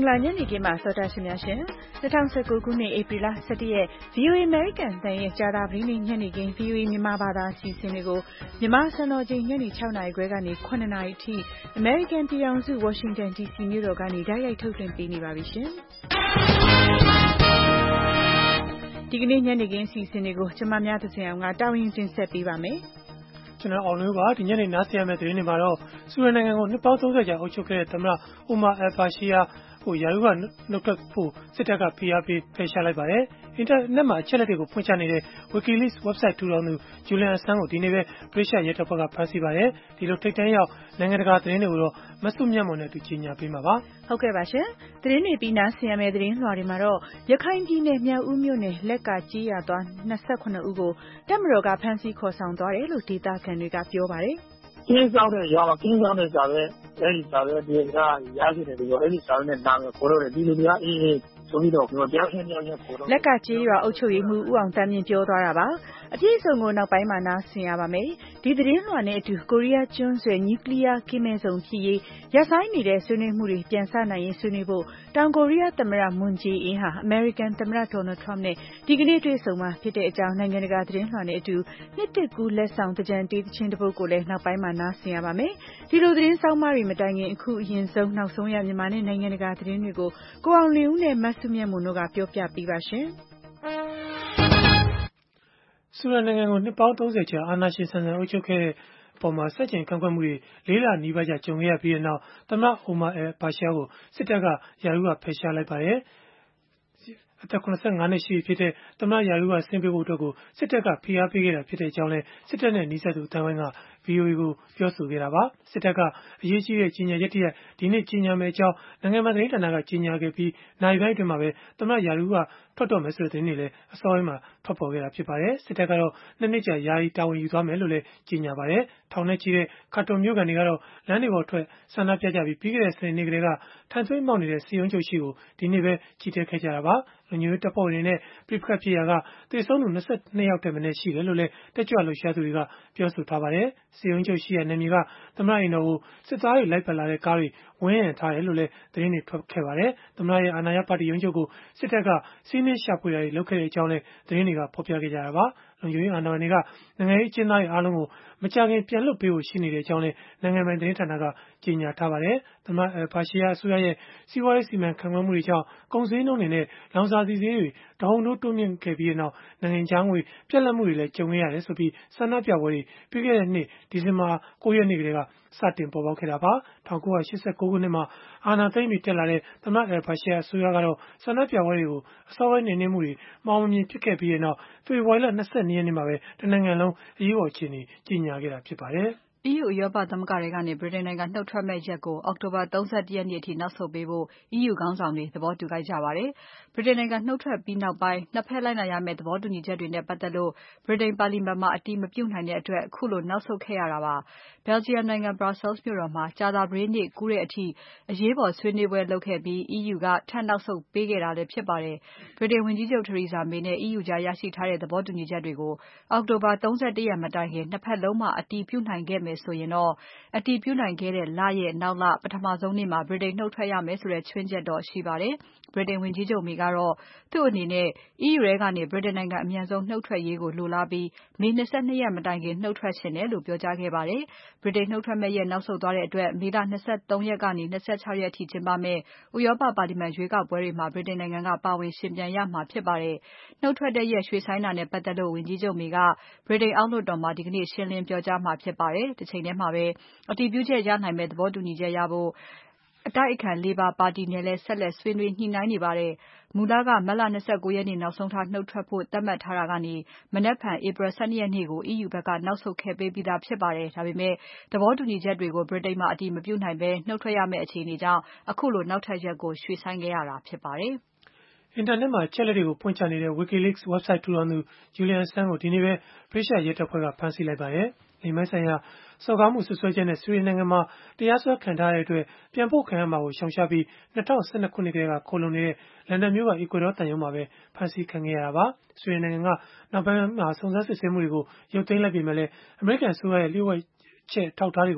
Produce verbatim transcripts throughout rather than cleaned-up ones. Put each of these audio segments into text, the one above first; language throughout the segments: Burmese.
ပါညနေခင်းမှာစောတာရှင်များရှင်၂၀၁၉ခုနှစ်ဧပြီလ၁၁ရက် ဗီအိုအေ American တန်ရဲ့ကြာသပတေးနေ့ညနေခင်း ဗီအိုအေမြန်မာဘာသာအစီအစဉ်တွေကိုမြန်မာစံတော်ချိန်ညနေ၆နာရီခွဲကနေ၇နာရီအထိ American ပြည်ထောင်စု Washington ဒီစီမြို့တော်ကနေတိုက်ရိုက်ထုတ်လွှင့်ပေးနေပါပြီရှင်ဒီကနေ့ညနေခင်းအစီအစဉ်တွေကိုကျမများသဇင်အောင်ကတာဝန်ယူတင်ဆက်ပေးပါမယ်ကျွန်တော်အောင်လို့ပါဒီညနေနားဆင်ရမယ့်သတင်းတွေမှာတော့ဆူရနိုင်ငံကိုနှစ်ပေါင်း၃၀ကြာအုပ်ချုပ်ခဲ့တဲ့သမ္မတအိုမာအယ်ဘာရှီယာကိုယာရုကနှုတ်ထွက်ဖို့စစ်တပ်ကဖိအားပေးဖယ်ရှားလိုက်ပါတယ်အင်တာနက်မှာအချက်အလက်တွေကိုဖွင့်ချနေတဲ့ WikiLeaks website ထူထောင်သူ Julian Assange ကိုဒီနေ့ပဲဗြိတိန်ရဲတပ်ဖွဲ့ကဖမ်းဆီးပါတယ်ဒီလိုထိပ်တန်းရောက်နိုင်ငံတကာသတင်းတွေကိုတော့မဆုမြတ်မွန်နဲ့သူကြီးညာပေးမှာပါဟုတ်ကဲ့ပါရှင်သတင်းတွေပြီးနားဆင်ရမယ့်သတင်းလွှာတွေမှာတော့ရခိုင်ပြည်နယ်မြောက်ဦးမြို့နယ်လက်ကကြေးရသွား၂၈ဦးကိုတပ်မတော်ကဖမ်းဆီးခေါ်ဆောင်သွားတယ်လို့ဒေသခံတွေကပြောပါတယ်ကင်းဆောင်တဲ့ရောကင်းဆောင်တဲ့စာပဲအဲဒီစာပဲဒီကရရှိတယ်ပြီးတော့အဲဒီစာနဲ့နာမည်ခေါ်တော့တယ်ဒီလူတွေကအေးအေးဆိုပြီးတော့ပြောင်းရှင်းပြောင်းရှင်းခေါ်တော့လက်ကကြေးရွာအုပ်ချုပ်ရေးမှူးဦးအောင်တန်းမြင့်ပြောသွားတာပါအပြည့်အစုံကိုနောက်ပိုင်းမှာနားဆင်ရပါမယ်ဒီသတင်းလွှာနဲ့အတူကိုရီးယားကျွန်းဆွယ်နျူကလ িয়ার ကင်းမဲ့စုံဖြစ်ရေးရပ်ဆိုင်းနေတဲ့ဆွေးနွေးမှုတွေပြန်ဆနိုင်ရေးဆွေးနွေးဖို့တောင်ကိုရီးယားသမ္မတမွန်ဂျေအင်းဟာအမေရိကန်သမ္မတဒေါ်နယ်ထရမ့်နဲ့ဒီကနေ့တွေ့ဆုံမှာဖြစ်တဲ့အကြောင်းနိုင်ငံတကာသတင်းလွှာနဲ့အတူနှစ်တစ်ကူးလက်ဆောင်တကြံတေးသချင်းတစ်ပုဒ်ကိုလည်းနောက်ပိုင်းမှာနားဆင်ရပါမယ်ဒီလိုသတင်းဆောင်မတွေမတိုင်ခင်အခုအရင်ဆုံးနောက်ဆုံးရမြန်မာနဲ့နိုင်ငံတကာသတင်းတွေကိုကိုအောင်လင်းဦးနဲ့မဆုမြတ်မွန်တို့ကပြောပြပေးပါရှင်ဆူရနိုင်ငံကိုနှစ်ပေါင်း၃၀ကြာအာဏာရှင်ဆန်ဆန်အုပ်ချုပ်ခဲ့တဲ့ပေါ်မှာစက်ကျင်ကန့်ကွက်မှုတွေလေးလနီးပါးကြာကြုံခဲ့ရပြီးတဲ့နောက်သမ္မတအိုမာအယ်ဘာရှာကိုစစ်တပ်ကယာရုကဖယ်ရှားလိုက်ပါတယ်အသက်၇၅နှစ်ရှိပြီဖြစ်တဲ့သမ္မတယာရုကဆင်းပေးဖို့အတွက်ကိုစစ်တပ်ကဖိအားပေးခဲ့တာဖြစ်တဲ့အကြောင်းလဲစစ်တပ်နဲ့နှိစက်သူအတန်းဝိုင်းက ဗီအိုအေ ကိုပြောဆိုခဲ့တာပါစစ်တပ်ကအရေးကြီးတဲ့ကြီးညာချက်တရက်ဒီနေ့ကြီးညာမယ်အကြောင်းနိုင်ငံပိုင်သတင်းဌာနကကြီးညာခဲ့ပြီးနိုင်ပိုင်းအတွင်းမှာပဲသမ္မတယာရုကထွက်တော့မယ်ဆိုတဲ့သတင်းတွေလည်းအစောပိုင်းမှာထွက်ပေါ်ခဲ့တာဖြစ်ပါတယ်စစ်တပ်ကတော့နှစ်နှစ်ကြာယာယီတာဝန်ယူသွားမယ်လို့လည်းကြီးညာပါတယ်ထောင်နဲ့ကြီးတဲ့ကာတွန်မြို့ကန်တွေကတော့လမ်းတွေပေါ်ထွက်ဆန္ဒပြကြပြီးပြီးခဲ့တဲ့စနေနေ့ကလေးကထန်သွင်းမောက်နေတဲ့စီယုံချုပ်ရှိကိုဒီနေ့ပဲကြီးတက်ခဲ့ကြတာပါလူမျိုးရေးတပ်ဖွဲ့တွေနဲ့ပြစ်ခတ်ဖြစ်ရာကသေဆုံးသူ၂၂ယောက်တည်းမနဲ့ရှိတယ်လို့လည်းတက်ကြွလှုပ်ရှားသူတွေကပြောဆိုထားပါတယ်စီယုံချုပ်ရှိရာနေမြေကသမ္မတအိမ်တော်ကိုစစ်သားတွေလိုက်ပတ်လာတဲ့ကားတွေဝန်းရံထားတယ်လို့လည်းသတင်းတွေထွက်ခဲ့ပါတယ်သမ္မတရဲ့အာဏာရပါတီရုံးချုပ်ကိုစစ်တပ်ကစီးနင်းရှာဖွေတာတွေလုပ်ခဲ့တဲ့အကြောင်းလည်းသတင်းတွေကဖော်ပြခဲ့ကြတာပါလုံခြုံရေးအာဏာပိုင်တွေကနိုင်ငံရေးအကျဉ်းသားတွေအားလုံးကိုမကြာခင်ပြန်လွှတ်ပေးဖို့ရှိနေတဲ့အကြောင်းလည်းနိုင်ငံပိုင်သတင်းဌာနကကြေညာထားပါတယ်သမ္မတဘာရှီယာအစိုးရရဲ့စီးပွားရေးစီမံခန့်ခွဲမှုတွေကြောင့်ကုန်စည်နှုန်းတွေနဲ့လောင်စာဆီဈေးတွေတဟုန်ထိုးတိုးမြင့်ခဲ့ပြီးတဲ့နောက်နိုင်ငံခြားငွေပြက်လက်မှုတွေလည်းကြုံခဲ့ရတယ်ဆိုပြီးဆန္ဒပြပွဲတွေပြီးခဲ့တဲ့နှစ်ဒီဇင်ဘာ၉ရက်နေ့ကတည်းကစတင်ပေါ်ပေါက်ခဲ့တာပါ၁၉၈၉ခုနှစ်မှာအာဏာသိမ်းပြီးတက်လာတဲ့သမ္မတဘာရှီယာအစိုးရကတော့ဆန္ဒပြပွဲတွေကိုအစောပိုင်းနေနေမှုတွေမှောင်မမြင်ဖြစ်ခဲ့ပြီးတဲ့နောက်ဖေဖော်ဝါရီလ၂၂ရက်နေ့မှာပဲတနိုင်ငံလုံးအရေးပေါ်အခြေအနေကြီးညာခဲ့တာဖြစ်ပါတယ်အီးယူဥရောပသမဂ္ဂထဲကနေဗြိတိန်နိုင်ငံနှုတ်ထွက်မယ့်ရက်ကိုအောက်တိုဘာ၃၁ရက်နေ့အထိနောက်ဆုတ်ပေးဖို့ အီးယူခေါင်းဆောင်တွေသဘောတူလိုက်ကြပါတယ်။ဗြိတိန်နိုင်ငံနှုတ်ထွက်ပြီးနောက်ပိုင်းနှစ်ဖက်လိုက်နာရမယ့်သဘောတူညီချက်တွေနဲ့ပတ်သက်လို့ဗြိတိန်ပါလီမာန်မှာအတည်မပြုနိုင်တဲ့အတွက်အခုလိုနောက်ဆုတ်ခဲ့ရတာပါ။ Belgium နိုင်ငံ Brussels မြို့တော်မှာကြာသပတေးနေ့ကူးတဲ့အထိအရေးပေါ်ဆွေးနွေးပွဲလုပ်ခဲ့ပြီး အီးယူကထပ်နောက်ဆုတ်ပေးခဲ့တာလည်းဖြစ်ပါတယ်။ဗြိတိန်ဝန်ကြီးချုပ် Theresa May နဲ့ အီးယူကြားရရှိထားတဲ့သဘောတူညီချက်တွေကိုအောက်တိုဘာ၃၁ရက်မတိုင်ခင်နှစ်ဖက်လုံးမှာအတည်ပြုနိုင်ခဲ့မယ်ဆိုရင်တော့အတည်ပြုနိုင်ခဲ့တဲ့လရဲ့နောက်လပထမဆုံးနေ့မှာဗြိတိန်နှုတ်ထွက်ရမယ်ဆိုတဲ့ခြွင်းချက်တော့ရှိပါတယ်။ဗြိတိန်ဝန်ကြီးချုပ် May ကတော့သူ့အနေနဲ့ အီးယူထဲကနေဗြိတိန်နိုင်ငံအမြန်ဆုံးနှုတ်ထွက်ရေးကိုလိုလားပြီးမေ၂၂ရက်မတိုင်ခင်နှုတ်ထွက်ချင်တယ်လို့ပြောကြားခဲ့ပါတယ်။ဗြိတိန်နှုတ်ထွက်မယ့်ရက်နောက်ဆုတ်သွားတဲ့အတွက်မေလ၂၃ရက်ကနေ၂၆ရက်အထိကျင်းပမယ့်ဥရောပပါလီမာန်ရွေးကောက်ပွဲတွေမှာဗြိတိန်နိုင်ငံကပါဝင်ယှဉ်ပြိုင်ရမှာဖြစ်ပါတယ်။နှုတ်ထွက်တဲ့ရက်ရွှေ့ဆိုင်းတာနဲ့ပတ်သက်လို့ဝန်ကြီးချုပ် May ကဗြိတိန်အောက်လွှတ်တော်မှာဒီကနေ့ရှင်းလင်းပြောကြားမှာဖြစ်ပါတယ်။တချိန်ထဲမှာပဲအတည်ပြုချက်ရနိုင်မယ့်သဘောတူညီချက်ရဖို့အတိုက်အခံ Labour ပါတီနဲ့လည်းဆက်လက်ဆွေးနွေးညှိနှိုင်းနေပါတယ်။မူလကမတ်လ၂၉ရက်နေ့နောက်ဆုံးထားနှုတ်ထွက်ဖို့သတ်မှတ်ထားတာကနေမနက်ဖြန်ဧပြီ၁၂ရက်နေ့ကို အီးယူဘက်ကနောက်ဆုတ်ခဲ့ပေးပြီးသားဖြစ်ပါတယ်။ဒါပေမဲ့သဘောတူညီချက်တွေကိုဗြိတိန်မှာအတည်မပြုနိုင်ဘဲနှုတ်ထွက်ရမယ့်အခြေအနေကြောင့်အခုလိုနောက်ထပ်ရက်ကိုရွှေ့ဆိုင်းခဲ့ရတာဖြစ်ပါတယ်။အင်တာနက်မှာအချက်အလက်တွေကိုဖွင့်ချနေတဲ့ WikiLeaks website ထူထောင်သူ Julian Assange ကိုဒီနေ့ပဲဗြိတိန်ရဲတပ်ဖွဲ့ကဖမ်းဆီးလိုက်ပါတယ်။လိင်ပိုင်းဆိုင်ရာစော်ကားမှုစွပ်စွဲချက်နဲ့ဆွီဒင်နိုင်ငံမှာတရားစွဲခံထားရတဲ့အတွက်ပြန်ပို့ခံရမှာကိုရှောင်ရှားပြီး၂၀၁၂ခုနှစ်ကတည်းကခိုလုံနေတဲ့လန်ဒန်မြို့က Ecuador သံရုံးမှာပဲဖမ်းဆီးခံခဲ့ရတာပါ။ဆွီဒင်နိုင်ငံကနောက်ပိုင်းမှာစုံစမ်းစစ်ဆေးမှုတွေကိုရုပ်သိမ်းလိုက်ပေမဲ့လည်းအမေရိကန်အစိုးရရဲ့လျှို့ဝှက်ချက်အထောက်အထားတွေကို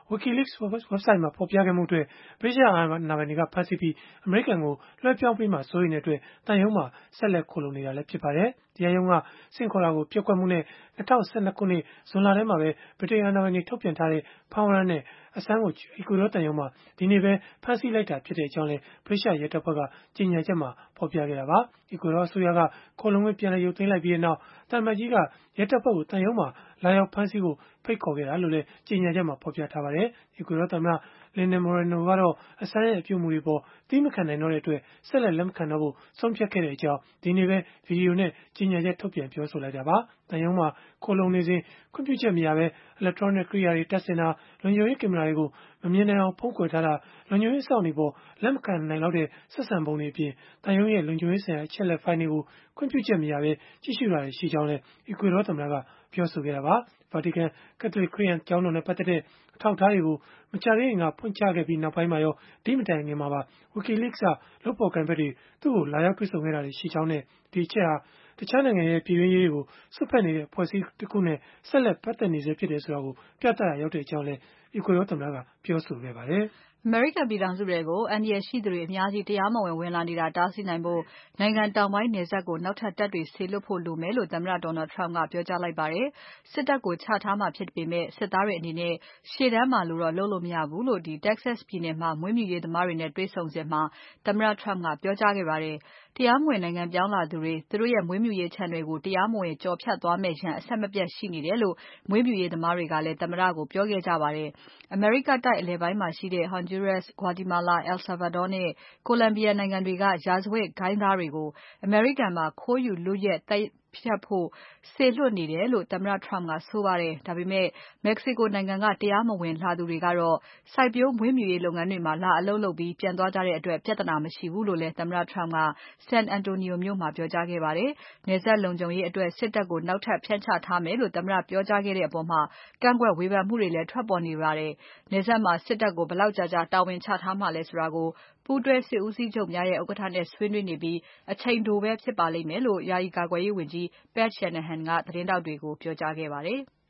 WikiLeaks website မှာဖော်ပြခဲ့မှုအတွက်ဗြိတိန်အာဏာပိုင်တွေကဖမ်းဆီးပြီးအမေရိကန်ကိုလွှဲပြောင်းပေးမှာစိုးရိမ်တဲ့အတွက်တန်ယုံမှာဆက်လက်ခိုလုံနေတာလည်းဖြစ်ပါတယ်။တရားရုံးကဆင့်ခေါ်တာကိုပျက်ကွက်မှုနဲ့၂၀၁၂ခုနှစ်ဇွန်လထဲမှာပဲဗြိတိန်အာဏာပိုင်တွေထုတ်ပြန်ထားတဲ့ဖမ်းဝရမ်းနဲ့အစမ်းကိုအီကွေဒေါတန်ယုံမှာဒီနေ့ပဲဖမ်းဆီးလိုက်တာဖြစ်တဲ့အကြောင်းလည်းဗြိတိန်ရဲတပ်ဖွဲ့ကကြေညာချက်မှာဖော်ပြခဲ့တာပါ။အီကွေဒေါအစိုးရကခိုလုံခွင့်ပြန်လည်ရုပ်သိမ်းလိုက်ပြီးနောက်တန်မတ်ကြီးကရဲတပ်ဖွဲ့ကိုတန်ယုံမှာလာရောက်ဖမ်းဆီးဖို့ဖိတ်ခေါ်ခဲ့တာလို့လည်းကြေညာချက်မှာဖော်ပြထားပါတယ်။အီကွေဒေါသမ္မတLenin Moreno ကတော့အစမ်းရဲ့အပြုအမူတွေပေါ်သီးမခံနိုင်တော့တဲ့အတွက်ဆက်လက်လက်မခံတော့ဖို့ဆုံးဖြတ်ခဲ့တဲ့အကြောင်းဒီနေ့ပဲဗီဒီယိုနဲ့ကြေညာချက်ထုတ်ပြန်ပြောဆိုလိုက်တာပါ။တန်ယုံမှာခိုလုံနေစဉ်ခွင့်ပြုချက်မရဘဲ electronic ကိရိယာတွေတပ်ဆင်တာလုံခြုံရေးကင်မရာတွေကိုမမြင်နိုင်အောင်ဖုံးကွယ်ထားတာလုံခြုံရေးအစောင့်တွေပေါ်လက်မခံနိုင်တော့တဲ့ဆက်ဆံပုံတွေအပြင်တန်ယုံရဲ့လုံခြုံရေးဆိုင်ရာအချက်လက်ဖိုင်တွေကိုခွင့်ပြုချက်မရဘဲကြည့်ရှုတာရှိကြောင်းလည်းအီကွေဒေါသမ္မတကပြောဆိုခဲ့တာပါ။ ဗာတီကန်ကက်သလစ်ခရစ်ယာန်ကျောင်းတော်နဲ့ပတ်သက်တဲ့အထောက်အထားတွေကိုမကြာသေးခင်ကဖွင့်ချခဲ့ပြီးနောက်ပိုင်းမှာရောဒီမတိုင်ခင်မှာပါ WikiLeaks ကလုပ်ပေါ်ကိုင်ဘက်တွေသူ့ကိုလာရောက်တွေ့ဆုံခဲ့တာတွေရှိကြောင်းနဲ့ဒီအချက်ဟာတခြားနိုင်ငံရဲ့ပြည်တွင်းရေးတွေကိုစွက်ဖက်နေတဲ့အဖွဲ့အစည်းတစ်ခုနဲ့ဆက်လက်ပတ်သက်နေစေဖြစ်တယ်ဆိုတာကိုပြသရာရောက်တဲ့အကြောင်းလည်းအီကွေဒေါသမ္မတကပြောဆိုခဲ့ပါတယ်။အမေရိကန်ပြည်ထောင်စုတွေကိုအန္တရာယ်ရှိသူတွေအများကြီးတရားမဝင်ဝင်လာနေတာတားဆီးနိုင်ဖို့နိုင်ငံတောင်ပိုင်းနယ်စပ်ကိုနောက်ထပ်တပ်တွေစေလွှတ်ဖို့လိုမယ်လို့သမ္မတ Donald Trump ကပြောကြားလိုက်ပါတယ်။စစ်တပ်ကိုချထားမှာဖြစ်ပေမဲ့စစ်သားတွေအနေနဲ့ရှေ့တန်းမှာလို့တော့လုပ်လို့မရဘူးလို့ဒီ Texas ပြည်နယ်မှာမွေးမြူရေးသမားတွေနဲ့တွေ့ဆုံစဉ်မှာသမ္မတ Trump ကပြောကြားခဲ့ပါတယ်။တရားမဝင်နိုင်ငံပြောင်းလာသူတွေသူတို့ရဲ့မွေးမြူရေးခြံတွေကိုတရားမဝင်ကြော်ဖြတ်သွားမယ့်ရန်အဆက်မပြတ်ရှိနေတယ်လို့မွေးမြူရေးသမားတွေကလည်းသမ္မတကိုပြောခဲ့ကြပါတယ်။အမေရိကတိုက်အလယ်ပိုင်းမှာရှိတဲ့ Honduras, Guatemala, El Salvador နဲ့ Colombia နိုင်ငံတွေကရာဇဝတ်ဂိုဏ်းသားတွေကိုအမေရိကန်မှာခိုးယူလုယက်သတ်ဖြတ်ဖို့စေလွှတ်နေတယ်လို့သမ္မတ Trump ကဆိုပါတယ်။ဒါပေမဲ့ Mexico နိုင်ငံကတရားမဝင်လာသူတွေကတော့စိုက်ပျိုးမွေးမြူရေးလုပ်ငန်းတွေမှာလာအလုပ်လုပ်ပြီးပြန်သွားကြတဲ့အတွက်ပြဿနာမရှိဘူးလို့လည်းသမ္မတ Trump က San Antonio မြို့မှာပြောကြားခဲ့ပါတယ်။နယ်စပ်လုံခြုံရေးအတွက်စစ်တပ်ကိုနောက်ထပ်ဖြန့်ချထားမယ်လို့သမ္မတပြောကြားခဲ့တဲ့အပေါ်ကန့်ကွက်ဝေဖန်မှုတွေလည်းထွက်ပေါ်နေပါတယ်။နယ်စပ်မှာစစ်တပ်ကိုဘယ်လောက်ကြာကြာတာဝန်ချထားမှာလဲဆိုတာကိုပူးတွဲစစ်ဦးစီးချုပ်များရဲ့ဥက္ကဋ္ဌနဲ့ဆွေးနွေးနေပြီးအချိန်တိုပဲဖြစ်ပါလိမ့်မယ်လို့ယာယီကာကွယ်ရေးဝန်ကြီး Pat Shanahan ကသတင်းထောက်တွေကိုပြောကြားခဲ့ပါတယ်။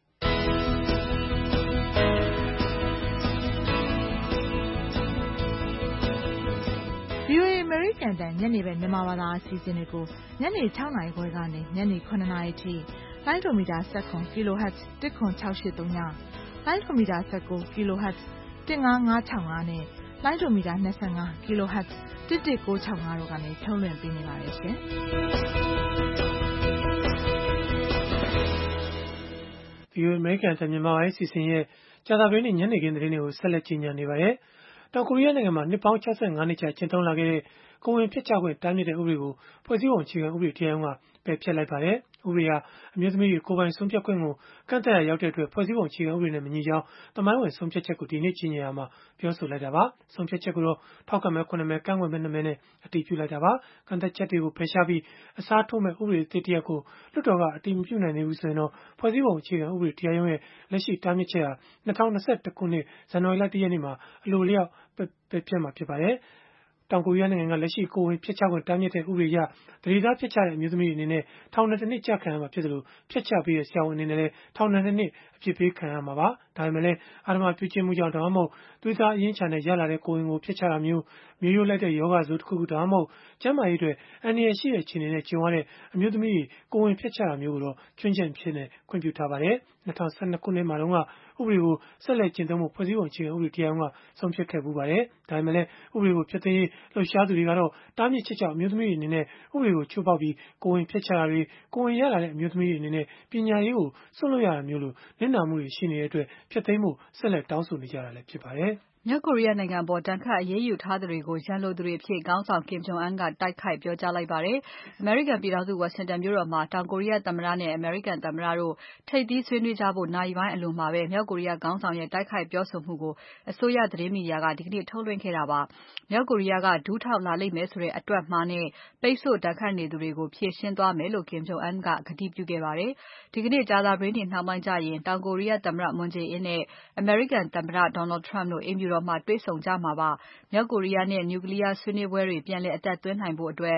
VOA အမေရိကန်တန်ညနေပဲမြန်မာဘာသာအစီအစဉ်တွေကိုညနေ၆နာရီခွဲကနေညနေ၇နာရီထိလိုင်းဒိုမီတာ၁၇ kilohertz ၁ခွန်၆၈၃ညလိုင်းဒိုမီတာ၁၉ kilohertz ၁၅၅၆၅နဲ့လိုင်းဒိုမီတာ၂၅ kilohertz ၁၁၉၆၅တို့ကနေထုတ်လွှင့်ပေးနေပါတယ်ရှင်။ VOA အမေရိကန်တန်မြန်မာပိုင်းအစီအစဉ်ရဲ့ကြာသပတေးနေ့ညနေခင်းသတင်းတွေကိုဆက်လက်ကြီးညာနေပါတယ်။တောင်ကိုရီးယားနိုင်ငံမှာနှစ်ပေါင်း၆၅နှစ်ကြာကျင့်သုံးလာခဲ့တဲ့ကိုဝင်ဖြစ်ချခွင့်တားမြစ်တဲ့ဥပဒေကိုဖွဲ့စည်းပုံအခြေခံဥပဒေတရားရုံးကပယ်ဖျက်လိုက်ပါတယ်။ဥပဒေဟာအမျိုးသမီးတွေကိုယ်ပိုင်ဆုံးဖြတ်ခွင့်ကိုကန့်သတ်ရရောက်တဲ့အတွက်ဖွဲ့စည်းပုံအခြေခံဥပဒေနဲ့မညီကြောင်းသမိုင်းဝင်ဆုံးဖြတ်ချက်ကိုဒီနေ့ကြီးညာရမှာပြောဆိုလိုက်တာပါ။ဆုံးဖြတ်ချက်ကိုတော့ထောက်ခံမဲခုနစ်မဲကန့်ကွက်မဲနှစ်မဲနဲ့အတည်ပြုလိုက်တာပါ။ကန့်သတ်ချက်တွေကိုဖယ်ရှားပြီးအစားထိုးမဲ့ဥပဒေအသစ်တစ်ရပ်ကိုလွှတ်တော်ကအတည်မပြုနိုင်သေးဘူးဆိုရင်တော့ဖွဲ့စည်းပုံအခြေခံဥပဒေတရားရုံးရဲ့လက်ရှိတားမြစ်ချက်ဟာ၂၀၂၁ခုနှစ်ဇန်နဝါရီလ၁ရက်နေ့မှာအလိုအလျောက်ပယ်ဖျက်မှာဖြစ်ပါတယ်။တောင်ကိုရီးယားနိုင်ငံကလက်ရှိကိုဝင်ဖြစ်ချခွင့်တားမြစ်တဲ့ဥပဒေအရသတိသားဖြစ်ချတဲ့အမျိုးသမီးတွေအနေနဲ့ထောင်ဒဏ်တစ်နှစ်ကျခံရမှာဖြစ်တယ်လို့ဖျက်ချပေးတဲ့ဆရာဝန်အနေနဲ့လည်းထောင်ဒဏ်နှစ်နှစ်အပြစ်ပေးခံရမှာပါ။ဒါပေမဲ့လည်းအာဓမ္မပြုကျင့်မှုကြောင့်ဒါမှမဟုတ်သွေးသားအရင်းချနဲ့ရလာတဲ့ကိုဝင်ကိုဖျက်ချတာမျိုးမျိုးရိုးလိုက်တဲ့ယောဂဆိုးတစ်ခုခုဒါမှမဟုတ်ကျန်းမာရေးအတွက်အန္တရာယ်ရှိတဲ့အခြေအနေနဲ့ကြုံရတဲ့အမျိုးသမီးတွေကိုဝင်ဖျက်ချတာမျိုးကိုတော့ချွင်းချက်ဖြစ်နေခွင့်ပြုထားပါတယ်။၂၀၁၂ခုနှစ်မှာတော့ကဥပဒေကိုဆက်လက်ကျင့်သုံးဖို့ဖွဲ့စည်းပုံအခြေခံဥပဒေတရားရုံးကဆုံးဖြတ်ခဲ့ပူပါတယ်။ဒါပေမဲ့လည်းဥပဒေကိုဖျက်သိမ်းရေးလှုပ်ရှားသူတွေကတော့တားမြစ်ချက်ကြောင့်အမျိုးသမီးတွေအနေနဲ့ဥပဒေကိုချိုးဖောက်ပြီးကိုဝင်ဖျက်ချတာတွေကိုဝင်ရလာတဲ့အမျိုးသမီးတွေအနေနဲ့ပညာရေးကိုစွန့်လွတ်ရတာမျိုးလိုနစ်နာမှုတွေရှိနေတဲ့အတွက်ဖျက်သိမ်းဖို့ဆက်လက်တောင်းဆိုနေကြတာလည်းဖြစ်ပါတယ်။မြောက်ကိုရီးယားနိုင်ငံပေါ်ဒဏ်ခတ်အရေးယူထားသူတွေကိုရန်လိုသူတွေအဖြစ်ခေါင်းဆောင် Kim Jong Un ကတိုက်ခိုက်ပြောကြားလိုက်ပါတယ်။ အမေရိကန်ပြည်ထောင်စုဝါရှင်တန်မြို့တော်မှာတောင်ကိုရီးယားသမ္မတနဲ့အမေရိကန်သမ္မတတို့ထိပ်သီးဆွေးနွေးကြဖို့နာရီပိုင်းအလိုမှာပဲမြောက်ကိုရီးယားခေါင်းဆောင်ရဲ့တိုက်ခိုက်ပြောဆိုမှုကိုအစိုးရသတင်းမီဒီယာကဒီကနေ့ထုတ်လွှင့်ခဲ့တာပါ။မြောက်ကိုရီးယားကဒူးထောက်လာလိမ့်မယ်ဆိုတဲ့အတွက်မှားနဲ့ပိတ်ဆို့ဒဏ်ခတ်နေသူတွေကိုဖြေရှင်းသွားမယ်လို့ Kim Jong Un ကကတိပြုခဲ့ပါတယ်။ဒီကနေ့ကြာသပတေးနေ့နှောင်းပိုင်းကျရင်တောင်ကိုရီးယားသမ္မတ Moon Jae-in နဲ့အမေရိကန်သမ္မတ Donald Trump တို့အိမ်ဖြူတော်မှာတွေ့ဆုံကြမှာပါ။မြောက်ကိုရီးယားနဲ့ Nuclear ဆွေးနွေးပွဲတွေပြန်လည်အသက်သွင်းနိုင်ဖို့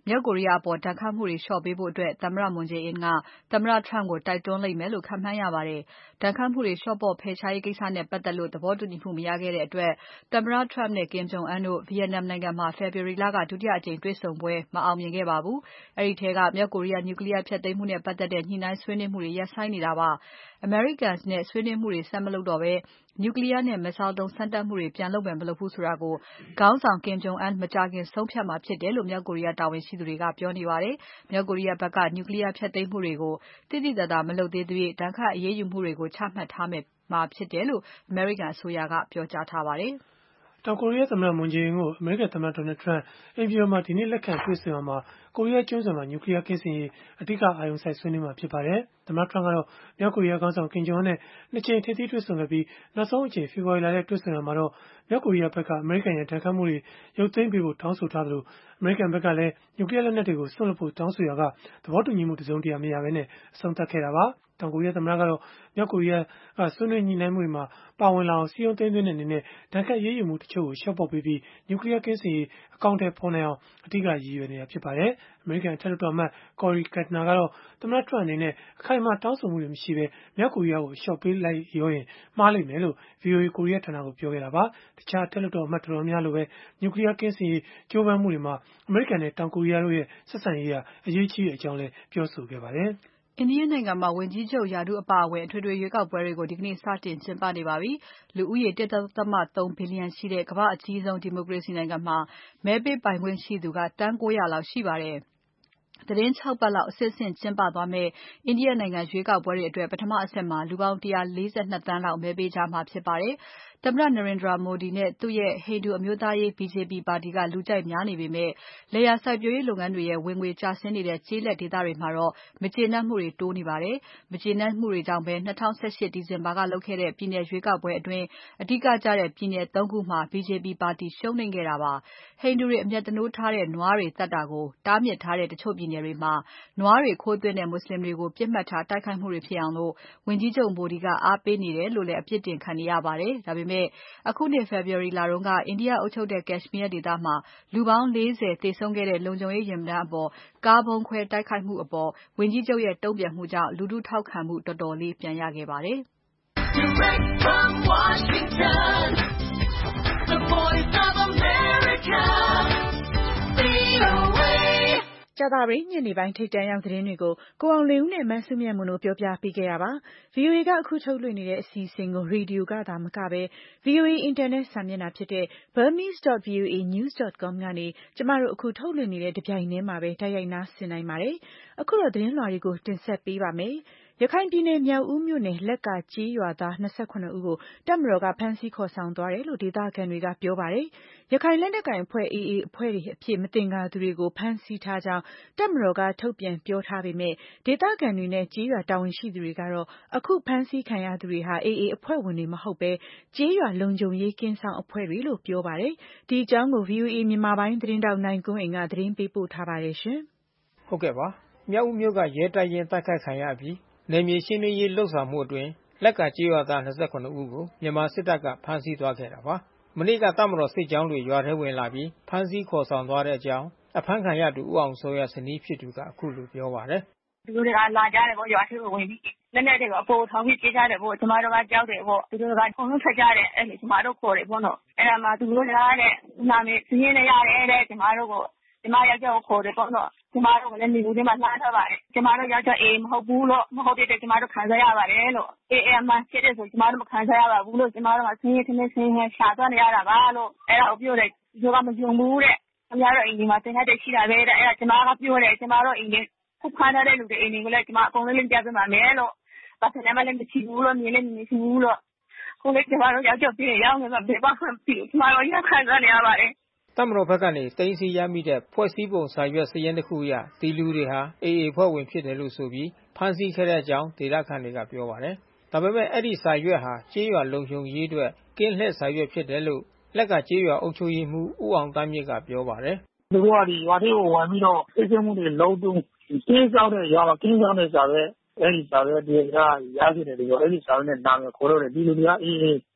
မြောက်ကိုရီးယားအပေါ်ဒဏ်ခတ်မှုတွေလျှော့ပေးဖို့သမ္မတ Moon Jae-in ကသမ္မတ Trump ကိုတိုက်တွန်းလိမ့်မယ်လို့ ခန့်မှန်းရပါတယ်။ ဒဏ်ခတ်မှုတွေလျှော့ပေါ့ဖယ်ရှားရေးကိစ္စနဲ့ပတ်သက်လို့ သဘောတူညီမှုမရခဲ့တဲ့အတွက် သမ္မတ Trump နဲ့ Kim Jong Un တို့ Vietnam နိုင်ငံမှာ ဖေဖော်ဝါရီလက ဒုတိယအကြိမ်တွေ့ဆုံပွဲ မအောင်မြင်ခဲ့ပါဘူး။ အဲဒီထဲက မြောက်ကိုရီးယား Nuclear ဖျက်သိမ်းမှုနဲ့ပတ်သက်တဲ့ ညှိနှိုင်းဆွေးနွေးမှုတွေ ရပ်ဆိုင်းနေတာပါ။ အမေရိကန်နဲ့ဆွေးနွေးမှုတွေဆက်မလုပ်တော့ဘဲ Nuclear နဲ့ Missile ဒုံးစမ်းသပ်မှုတွေပြန်လုပ်မယ် မလုပ်ဘူးဆိုတာကို ခေါင်းဆောင် Kim Jong Un မကြာခင်ဆုံးဖြတ်မှာဖြစ်တယ်လို့ မြောက်ကိုရီးယားတာဝန်ရှိသူတွေက ပြောနေပါတယ်။ မြောက်ကိုရီးယားဖက်က Nuclear ဖျက်သိမ်းမှုတွေကို သိသိသာသာမလုပ်သေးသရွေ့ ဒဏ်ခတ်အရေးယူမှုတွေကို ချမှတ်ထားမှာဖြစ်တယ်လို့ အမေရိကန်အစိုးရက ပြောကြားထားပါတယ်။တောင်ကိုရီးယားသမ္မတ Moon Jae-in ကိုအမေရိကန်သမ္မတ Donald Trump အိမ်ဖြူတော်မှာဒီနေ့လက်ခံတွေ့ဆုံရာမှာ ကိုရီးယားကျွန်းဆွယ်မှာ Nuclear ကင်းစင်ရေးအဓိကအာရုံစိုက်ဆွေးနွေးမှာဖြစ်ပါတယ်။ သမ္မတ Trump ကတော့မြောက်ကိုရီးယားခေါင်းဆောင် Kim Jong Un နဲ့ ၂ ကြိမ်ထိပ်သီးတွေ့ဆုံခဲ့ပြီး နောက်ဆုံးအကြိမ် ဖေဖော်ဝါရီလထဲတွေ့ဆုံရာမှာတော့ မြောက်ကိုရီးယားဖက်က အမေရိကန်ရဲ့ဒဏ်ခတ်မှုတွေရုပ်သိမ်းပေးဖို့တောင်းဆိုထားသလို အမေရိကန်ဖက်ကလည်း Nuclear လက်နက်တွေကိုစွန့်လွှတ်ဖို့တောင်းဆိုရာက သဘောတူညီမှုတစုံတရာမရဘဲ အဆုံးသတ်ခဲ့တာပါ။ တောင်ကိုရီးယားသမ္မတကတော့ မြောက်ကိုရီးယားကဆွေးနွေးညှိနှိုင်းမှုတွေမှာပါဝင်လာအောင် စည်းရုံးသိမ်းသွင်းတဲ့အနေနဲ့ ဒဏ်ခတ်အရေးယူမှုတချို့ကိုလျှော့ပေါ့ပေးပြီး Nuclear ကင်းစင်ရေးအကောင်အထည်ဖော်နိုင်အောင် အဓိကရည်ရွယ်နေတာဖြစ်ပါတယ်။ အမေရိကန်အထက်လွှတ်တော်အမတ် Cory Gardner ကတော့ သမ္မတ Trump အနေနဲ့ အခိုင်အမာတောင်းဆိုမှုတွေမရှိဘဲ မြောက်ကိုရီးယားကိုအလျှော့ပေးလိုက်လျောရင် မှားလိမ့်မယ်လို့ VOA ကိုရီးယားဌာနကိုပြောခဲ့တာပါ။ တခြားအထက်လွှတ်တော်အမတ်တော်တော်များများလိုပဲ Nuclear ကင်းစင်ရေးကြိုးပမ်းမှုတွေမှာ အမေရိကန်နဲ့တောင်ကိုရီးယားတို့ရဲ့ဆက်ဆံရေးဟာ အရေးကြီးကြောင်းလည်းပြောဆိုခဲ့ပါတယ်။ India နိုင်ငံမှာ ဝန်ကြီးချုပ်ရာထူးအပါအဝင် အထွေထွေရွေးကောက်ပွဲတွေကို ဒီကနေ့စတင်ကျင်းပနေပါပြီ။ လူဦးရေ ၁.၃ ဘီလျံရှိတဲ့ ကမ္ဘာ့အကြီးဆုံးဒီမိုကရေစီနိုင်ငံမှာ မဲပေးပိုင်ခွင့်ရှိသူ သန်း ၉၀၀ လောက်ရှိပါတယ်။ သီတင်း ၆ ပတ်လောက် အဆင့်ဆင့်ကျင်းပသွားမယ့် India နိုင်ငံရွေးကောက်ပွဲတွေအတွက် ပထမအဆင့်မှာ လူပေါင်း ၁၄၂ သန်းလောက်မဲပေးကြမှာဖြစ်ပါတယ်။ သမ္မတ Narendra Modi နဲ့သူ့ရဲ့ ဟိန္ဒူအမျိုးသားရေး B J P ပါတီက လူကြိုက်များနေပေမဲ့ လယ်ယာစိုက်ပျိုးရေးလုပ်ငန်းတွေရဲ့ ဝင်ငွေကျဆင်းနေတဲ့ ကျေးလက်ဒေသတွေမှာတော့ မကျေနပ်မှုတွေတိုးနေပါတယ်။ မကျေနပ်မှုတွေကြောင့်ပဲ ၂၀၁၈ ဒီဇင်ဘာကလုပ်ခဲ့တဲ့ ပြည်နယ်ရွေးကောက်ပွဲအတွင်း အဓိကကျတဲ့ပြည်နယ် ၃ ခုမှာ B J P ပါတီရှုံးနိမ့်ခဲ့တာပါ။ ဟိန္ဒူတွေအမြတ်တနိုးထားတဲ့နွားတွေသတ်တာကို တားမြစ်ထားတဲ့တချို့ပြည်နယ်တွေမှာ နွားတွေခိုးသွင်းတဲ့မွတ်ဆလင်တွေကို ပစ်မှတ်ထားတိုက်ခိုက်မှုတွေဖြစ်အောင် ဝန်ကြီးချုပ် Modi ကအားပေးနေတယ်လို့လည်း အပြစ်တင်ခံနေရပါတယ်။ ဒါပေမဲ့ အခုနှစ် ဖေဖော်ဝါရီလတုန်းက India အုပ်ချုပ်တဲ့ Kashmir ဒေသမှာ လူပေါင်း ၄၀ သေဆုံးခဲ့တဲ့ လုံခြုံရေးယာဉ်တန်းအပေါ် ကားဗုံးခွဲတိုက်ခိုက်မှုအပေါ် ဝန်ကြီးချုပ်ရဲ့တုံ့ပြန်မှုကြောင့် လူထုထောက်ခံမှုတော်တော်လေးပြန်ရခဲ့ပါတယ်။ Direct from Washington, the voice of America, V O A ကြာသပတေးညနေပိုင်းထိပ်တန်းရောက်သတင်းတွေကို ကိုအောင်လွင်ဦးနဲ့မစုမြတ်မွန်တို့ပြောပြပေးခဲ့တာပါ။ V O A ကအခုထုတ်လွှင့်နေတဲ့အစီအစဉ်ကို ရေဒီယိုကသာမကဘဲ V O A အင်တာနက်စာမျက်နှာဖြစ်တဲ့ burmese dot v o a news dot com ကနေ ကျမတို့အခုထုတ်လွှင့်နေတဲ့တပြိုင်ထဲမှာပဲတိုက်ရိုက်နားဆင်နိုင်ပါတယ်။ အခုတော့သတင်းလွှာတွေကိုတင်ဆက်ပေးပါမယ်။ ရခိုင်ပြည်နယ်မြောက်ဦးမြို့နယ် လက္ကာကျေးရွာသား ၂၇ ဦးကိုတပ်မတော်ကဖမ်းဆီးခေါ်ဆောင်သွားတယ်လို့ဒေသခံတွေကပြောပါတယ်။ ရခိုင်လက်နက်ကိုင်အဖွဲ့ A A အဖွဲ့ဝင်တွေအဖြစ်မသင်္ကာသူတွေကိုဖမ်းဆီးထားကြောင်းတပ်မတော်ကထုတ်ပြန်ပြောထားပေမဲ့ ဒေသခံတွေနဲ့ကျေးရွာတာဝန်ရှိသူတွေကတော့ အခုဖမ်းဆီးခံရသူတွေဟာ A A အဖွဲ့ဝင်တွေမဟုတ်ဘဲ ကျေးရွာလုံခြုံရေးကင်းစောင့်အဖွဲ့တွေလို့ပြောပါတယ်။ ဒီအကြောင်းကို V O A မြန်မာပိုင်းသတင်းထောက်နိုင်ကွန်းအိန်က သတင်းပေးပို့ထားပါတယ်။မြောက်ဦးမြို့ကရဲတပ်ရင်းတိုက်ခိုက်ခံရအပြီးနယ်မြေရှင်းလင်းရေးလုပ်ဆောင်မှုအတွင်း လက္ကာကျေးရွာသား ၂၇ ဦးကိုမြန်မာစစ်တပ်ကဖမ်းဆီးသွားခဲ့တာပါ။ မနေ့ကတပ်မတော်စစ်ကြောင်းတွေရွာထဲဝင်လာပြီးဖမ်းဆီးခေါ်ဆောင်သွားတဲ့အကြောင်း အဖမ်းခံရသူဦးအောင်စောရဲ့ဇနီးဖြစ်သူကအခုလိုပြောပါတယ်။ "သူတို့ကလာကြတယ်ပေါ့ရွာထဲကိုဝင်ပြီးလက်နက်တွေကိုအပေါ်ထောင်ပြီးပစ်ကြတယ်ပေါ့ကျမတို့ကကြောက်တယ်ပေါ့သူတို့ကအကုန်လုံးထွက်ကြတယ်အဲ့ကျမတို့ခေါ်တယ်ပေါ့နော်အဲ့ဒါမှသူတို့ကတဲ့နာမည်စာရင်းနဲ့ရတယ်တဲ့ကျမတို့ကိုကျမယောက်ျားကိုခေါ်တယ်ပေါ့နော်ကျမတို့ကိုလည်းနေဦးထဲမှာလှမ်းထားပါတယ်ကျမတို့ယောက်ျား A A မဟုတ်ဘူးလို့မဟုတ်တဲ့အတွက်ကျမတို့ခံစားရပါတယ်လို့ A A အမှန်ဖြစ်တယ်ဆိုကျမတို့မခံစားရပါဘူးလို့ကျမတို့ကဆင်းရဲထမင်းဆင်းရဲရှာသွားနေရတာပါလို့အဲ့ဒါကိုပြောတယ်သူတို့ကမယုံဘူးတဲ့ခင်ဗျားတို့အိမ်ဒီမှာသေနတ်တွေရှိတာပဲတဲ့အဲ့ဒါကျမကပြောတယ်ကျမတို့အိမ်တွေခုဖမ်းထားတဲ့လူတွေအိမ်တွေကိုလည်းကျမအကုန်လုံးလင်းပြပေးပါမယ်လို့ဘာသေနတ်မှလည်းမရှိဘူးလို့မြင်လည်းမရှိဘူးလို့ခုလေကျမတို့ယောက်ျားပြေးရောက်နေမှာဘယ်မှမဖြစ်ကျမတို့ရခံစားနေရပါတယ် "တပ်မတော်ဘက်ကနေသိမ်းဆည်းရမိတဲ့ဖွဲ့စည်းပုံစာရွက်စာရင်းတစ်ခုအရဒီလူတွေဟာ A A အဖွဲ့ဝင်ဖြစ်တယ်လို့ဆိုပြီးဖမ်းဆီးခဲ့တဲ့အကြောင်းဒေသခံတွေကပြောပါတယ်။ ဒါပေမဲ့အဲဒီစာရွက်ဟာကျေးရွာလုံခြုံရေးအတွက်ကင်းလှည့်စာရွက်ဖြစ်တယ်လို့ လက္ကာကျေးရွာအုပ်ချုပ်ရေးမှူးဦးအောင်သန်းမြင့်ကပြောပါတယ်။"သူတို့ကဒီရွာထဲကိုဝင်ပြီးတော့စစ်ဆေးမှုတွေလုပ်တုန်းကင်းစောင့်တဲ့ရွာမှာကင်းစောင့်တဲ့စာရွက်အဲဒီစာရွက်တွေကရရှိတယ်လို့အဲဒီစာရွက်နဲ့နာမည်ခေါ်တော့တယ်ဒီလူတွေက A A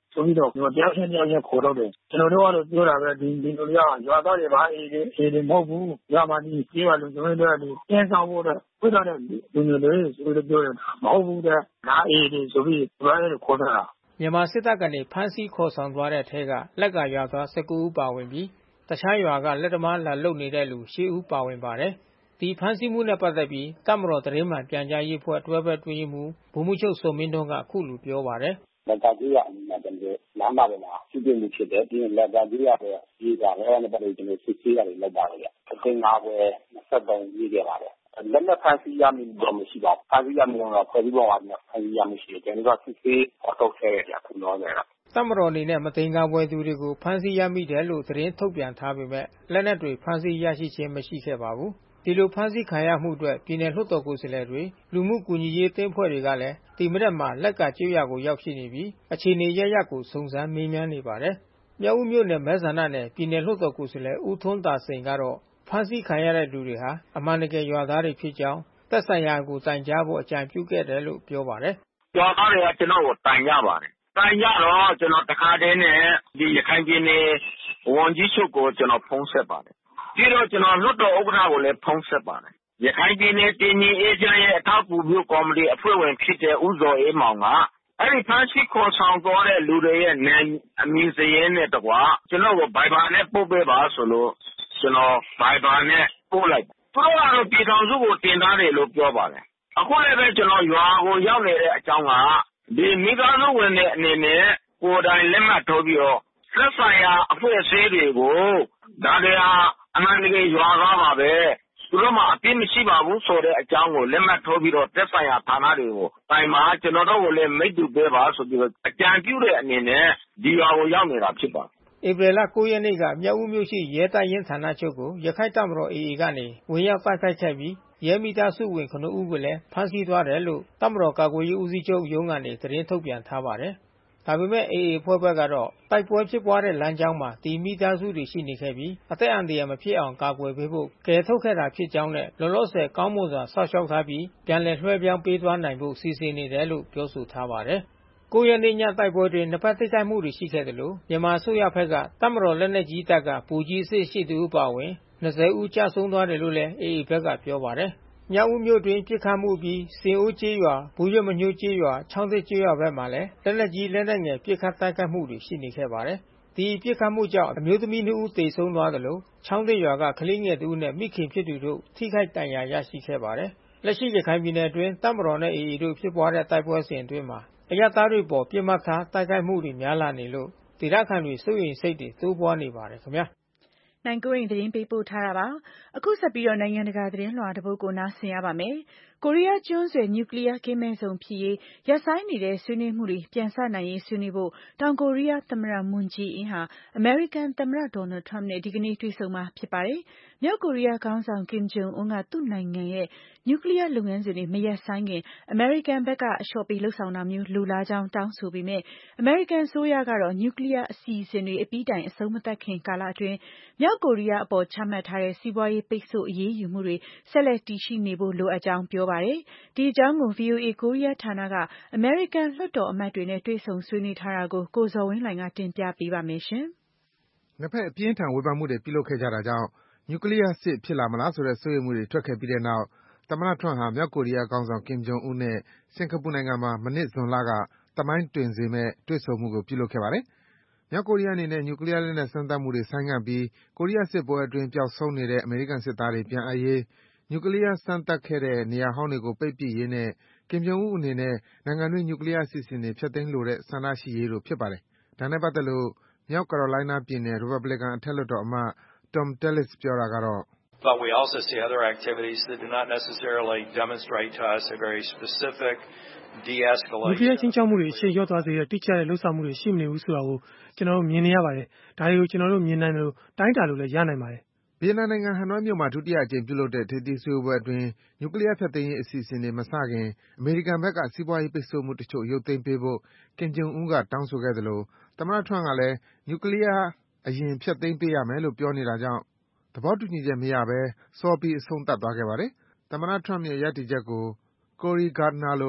ဆိုပြီးတော့တယောက်ချင်းတယောက်ချင်းခေါ်တော့တယ်ကျွန်တော်တို့ကတော့ပြောတာပဲဒီဒီလိုရရွာသားတွေပါအေးအေးအေးမဟုတ်ဘူးရွာမှာဒီကျေးရွာလူကျွန်တော်တို့ကဒီအင်းဆောင်ဖို့တော့ပြတ်တဲ့လူမျိုးတွေဆိုလို့ပြောတယ်မဟုတ်ဘူးတဲ့ဒါအေးအေးဆိုပြီးဘာလဲခေါ်တာမြန်မာစစ်တပ်ကနေဖမ်းဆီးခေါ်ဆောင်သွားတဲ့ထဲကလက်ကရွာသား၁၉ဦးပါဝင်ပြီးတခြားရွာကလက်သမားလာလုပ်နေတဲ့လူ၈ဦးပါဝင်ပါတယ်။ဒီဖမ်းဆီးမှုနဲ့ပတ်သက်ပြီးတပ်မတော်သတင်းမှန်ပြန်ကြားရေးအဖွဲ့တွဲဘက်တွင်းမှုဗိုလ်မှူးချုပ်စောမင်းထွန်းကအခုလိုပြောပါတယ်။လက်ကကြီးရအမှန်တကယ်လမ်းပါပေါ်မှာရှိတဲ့လူဖြစ်တယ်ပြီးရင်လက်ကကြီးရတဲ့ဒီကလည်းလည်းပတ်လို့ကျွန်တော်စစ်ဆေးရတယ်လောက်ပါလေ။အသိငါးပွဲ၂၃ရေးခဲ့ပါတယ်။လက်လက်ဖမ်းဆီးရမည်တော့မရှိပါဘူး။ဖမ်းဆီးရမည်တော့ဖွဲ့ပြီးပေါ်မှာဖမ်းဆီးရမရှိတယ်။ကျွန်တော်ကစစ်ဆေးဟောတော့ခဲ့ရခုတော့လည်းတပ်မတော်အနေနဲ့မသိင်္ဂပွဲသူတွေကိုဖမ်းဆီးရမိတယ်လို့သတင်းထုတ်ပြန်ထားပေမဲ့လက်နက်တွေဖမ်းဆီးရရှိခြင်းမရှိခဲ့ပါဘူး။ဒီလိုဖမ်းဆီးခံရမှုအတွက်ပြည်내လွှတ်တော်ကိုယ်စားလှယ်တွေလူမှုကူညီရေးတင်းဖွဲ့တွေကလည်းဒီမရက်မှာလက်ကကျွော်ကိုရောက်ရှိနေပြီးအခြေအနေရရကိုစုံစမ်းမေးမြန်းနေပါတယ်။မြောက်ဦးမြို့နယ်မဲဆန္ဒနယ်ပြည်내လွှတ်တော်ကိုယ်စားလှယ်ဦးထွန်းသာစိန်ကတော့ဖမ်းဆီးခံရတဲ့လူတွေဟာအမှန်တကယ်ရွာသားတွေဖြစ်ကြောင်းသက်ဆိုင်ရာကိုတိုင်ကြားဖို့အကြံပြုခဲ့တယ်လို့ပြောပါတယ်။ရွာသားတွေကကျွန်တော်ကိုတိုင်ကြပါတယ်။တိုင်ကြတော့ကျွန်တော်တခါတည်းနဲ့ဒီရခိုင်ပြည်နယ်ဝန်ကြီးချုပ်ကိုကျွန်တော်ဖုန်းဆက်ပါတယ်။ပြီးတော့ကျွန်တော်လွှတ်တော်ဥက္ကဋ္ဌကိုလည်းဖုန်းဆက်ပါတယ်။ရခိုင်ပြည်နယ်တင်ကြီးအေဂျင့်ရဲ့အထောက်အကူပြုကော်မတီအဖွဲ့ဝင်ဖြစ်တဲ့ဦးဇော်အေးမောင်ကအဲ့ဒီဖမ်းဆီးခေါ်ဆောင်သွားတဲ့လူတွေရဲ့နာမည်အမည်စရင်းနဲ့တကွာကျွန်တော်ကို Viber နဲ့ပို့ပေးပါဆိုလို့ကျွန်တော် Viber နဲ့ပို့လိုက်သူတို့ကတော့ပြည်ထောင်စုကိုတင်ထားတယ်လို့ပြောပါတယ်အခုလည်းပဲကျွန်တော်ရွာကိုရောက်နေတဲ့အကြောင်းကဒီမိသားစုဝင်တွေအနေနဲ့ကိုယ်တိုင်လက်မှတ်ထိုးပြီးတော့သက်ဆိုင်ရာအဖွဲ့အစည်းတွေကိုဒါတွေဟာအမှန်တကယ်ရွာသားပါပဲသူတို့မှအပြစ်မရှိပါဘူးဆိုတဲ့အကြောင်းကိုလက်မှတ်ထိုးပြီးတော့သက်ဆိုင်ရာဌာနတွေကိုတိုင်မှာကျွန်တော်တို့ကိုလည်းမိတ္တူပေးပါဆိုပြီးတော့အကြံပြုတဲ့အနေနဲ့ဒီရွာကိုရောက်နေတာဖြစ်ပါတယ်ဧပြီလ၉ရက်နေ့ကမြောက်ဦးမြို့ရှိရဲတပ်ရင်းဌာနချုပ်ကိုရခိုင်တပ်မတော် အေအေ ကနေဝင်ရောက်တိုက်ခိုက်ခဲ့ပြီးရဲမိသားစုဝင်၇ဦးကိုလည်းဖမ်းဆီးသွားတယ်လို့တပ်မတော်ကာကွယ်ရေးဦးစီးချုပ်ရုံးကနေသတင်းထုတ်ပြန်ထားပါတယ်။ဒါပေမဲ့ အေအေ အဖွဲ့ဘက်ကတော့တိုက်ပွဲဖြစ်ပွားတဲ့လမ်းကြောင်းမှာဒီမိသားစုတွေရှိနေခဲ့ပြီးအသက်အန္တရာယ်မဖြစ်အောင်ကာကွယ်ပေးဖို့ကယ်ထုတ်ခဲ့တာဖြစ်ကြောင်းနဲ့လောလောဆယ်ကောင်းမွန်စွာစောင့်ရှောက်ထားပြီးပြန်လည်လွှဲပြောင်းပေးသွားနိုင်ဖို့စီစဉ်နေတယ်လို့ပြောဆိုထားပါတယ်။၉ရက်နေ့ညတိုက်ပွဲတွင်နှစ်ဖက်တိုက်ခိုက်မှုတွေရှိခဲ့တယ်လို့မြန်မာအစိုးရဘက်ကတပ်မတော်လက်နက်ကြီးတပ်ကဗိုလ်ကြီးအဆင့်ရှိသူအပါအဝင်၂၀ဦးကြာဆုံးသွားတယ်လို့လည်း အေအေ ဘက်ကပြောပါတယ်။မြောက်ဦးမြို့တွင်ပြစ်ခတ်မှုပြီးစင်အိုးကျေးရွာ၊ဘူးရွက်မညှိုးကျေးရွာ၊ချောင်းသစ်ကျေးရွာဘက်မှာလည်းလက်နက်ကြီးလက်နက်ငယ်ပြစ်ခတ်တိုက်ခိုက်မှုတွေရှိနေခဲ့ပါတယ်။ဒီပြစ်ခတ်မှုကြောင့်အမျိုးသမီးနှစ်ဦးသေဆုံးသွားတယ်လို့ချောင်းသစ်ရွာကကလေးငယ်တဦးနဲ့မိခင်ဖြစ်သူတို့ထိခိုက်ဒဏ်ရာရရှိခဲ့ပါတယ်။လက်ရှိရခိုင်ပြည်နယ်အတွင်းတပ်မတော်နဲ့ အေအေ တို့ဖြစ်ပွားတဲ့တိုက်ပွဲစဉ်အတွင်းမှာအရပ်သားတွေပေါ်ပြစ်မှတ်ထားတိုက်ခိုက်မှုတွေများလာနေလို့ဒေသခံတွေစိုးရိမ်စိတ်တွေတိုးပွားနေပါတယ်ခင်ဗျာ။နိုင်ကွင်းသတင်းပေးပို့ထားတာပါ။အခုဆက်ပြီးတော့နိုင်ငံတကာသတင်းလွှာတစ်ပုဒ်ကိုနားဆင်ရပါမယ်။ကိုရီးယားကျွန်းဆွယ်နျူကလ িয়ার ကင်းမဲ့ဇုံဖြစ်ရေးရပ်ဆိုင်းနေတဲ့ဆွေးနွေးမှုတွေပြန်စနိုင်ရေးဆွေးနွေးဖို့တောင်ကိုရီးယားသမ္မတမွန်ဂျီအင်းဟာအမေရိကန်သမ္မတဒေါ်နယ်ထရမ့်နဲ့ဒီကနေ့တွေ့ဆုံမှာဖြစ်ပါတယ်။မြောက်ကိုရီးယားခေါင်းဆောင်ကင်ဂျုံအွန်းကသူ့နိုင်ငံရဲ့နျူကလ িয়ার လုပ်ငန်းစဉ်တွေမရပ်ဆိုင်းခင်အမေရိကန်ဘက်ကအလျှော့ပေးလုပ်ဆောင်တာမျိုးလိုလားကြောင်းတောင်းဆိုပေမဲ့အမေရိကန်အစိုးရကတော့နျူကလ িয়ার အစီအစဉ်တွေအပြီးတိုင်အဆုံးမသတ်ခင်ကာလအတွင်းမြောက်ကိုရီးယားအပေါ်ချမှတ်ထားတဲ့စီးပွားရေးပိတ်ဆို့အရေးယူမှုတွေဆက်လက်တည်ရှိနေဖို့လိုအပ်ကြောင်းပြောပါတယ်။ဒီအကြောင်းကို ဗွီအိုအေ ကိုရီးယားဌာနကအမေရိကန်လွှတ်တော်အမတ်တွေနဲ့တွေ့ဆုံဆွေးနွေးထားတာကိုကိုဇော်ဝင်းလှိုင်ကတင်ပြပေးပါမယ်ရှင်။နှစ်ဖက်အပြင်းထန်ဝေဖန်မှုတွေပြုလုပ်ခဲ့ကြတာကြောင့်နျူကလ িয়ার စစ်ဖြစ်လာမလားဆိုတဲ့စိုးရိမ်မှုတွေထွက်ခဲ့ပြီးတဲ့နောက်သမ္မတထရမ့်ဟာမြောက်ကိုရီးယားခေါင်းဆောင်ကင်ဂျုံအွန်းနဲ့စင်္ကာပူနိုင်ငံမှာမနှစ်ဇွန်လကသမိုင်းတွင်စေမယ့်တွေ့ဆုံမှုကိုပြုလုပ်ခဲ့ပါတယ်။မြောက်ကိုရီးယားအနေနဲ့နျူကလ িয়ার လက်နက်စမ်းသပ်မှုတွေဆိုင်းငံ့ပြီးကိုရီးယားစစ်ပွဲအတွင်းပျောက်ဆုံးနေတဲ့အမေရိကန်စစ်သားတွေပြန်အပ်ရေး၊နျူကလ িয়ার စမ်းသပ်ခဲ့တဲ့နေရာဟောင်းတွေကိုပိတ်ပစ်ရေးနဲ့ကင်ဂျုံအွန်းအနေနဲ့နိုင်ငံတွင်းနျူကလ িয়ার အစီအစဉ်တွေဖျက်သိမ်းလိုတဲ့ဆန္ဒရှိရေးတို့ဖြစ်ပါတယ်။ဒါနဲ့ပတ်သက်လို့မြောက်ကယ်ရိုလိုင်းနားပြည်နယ်ရီပတ်ဘလီကန်အထက်လွှတ်တော်အမတ် Thom Tillis ပြောတာကတော့ But we also see other activities that do not necessarily demonstrate to us a very specific de-escalation. ဒီချင်းချောက်မှုတွေအရှိန်လျော့သွားစေတဲ့တိကျတဲ့လှုပ်ဆောင်မှုတွေရှိမနေဘူးဆိုတာကိုကျွန်တော်တို့မြင်နေရပါတယ်။ဒါတွေကိုကျွန်တော်တို့မြင်နိုင်လို့တိုင်းတာလို့လည်းရနိုင်ပါတယ်။ဗီယက်နမ်နိုင်ငံဟနွိုင်းမြို့မှာဒုတိယအကြိမ်ပြုလုပ်တဲ့ထိပ်သီးစည်းဝေးပွဲအတွင်းနျူကလ িয়ার ဖျက်သိမ်းရေးအစီအစဉ်တွေမစခင်အမေရိကန်ဘက်ကစီးပွားရေးပိတ်ဆို့မှုတချို့ရုပ်သိမ်းပေးဖို့ကင်ဂျုံအွန်းကတောင်းဆိုခဲ့သလိုသမ္မတထရမ့်ကလည်းနျူကလ িয়ার အရင်ဖျက်သိမ်းပေးရမယ်လို့ပြောနေတာကြောင့်သဘောတူညီချက်မရဘဲစောပြီးအဆုံးသတ်သွားခဲ့ပါတယ်။သမ္မတထရမ့်ရဲ့ရပ်တည်ချက်ကို Cory Gardner လို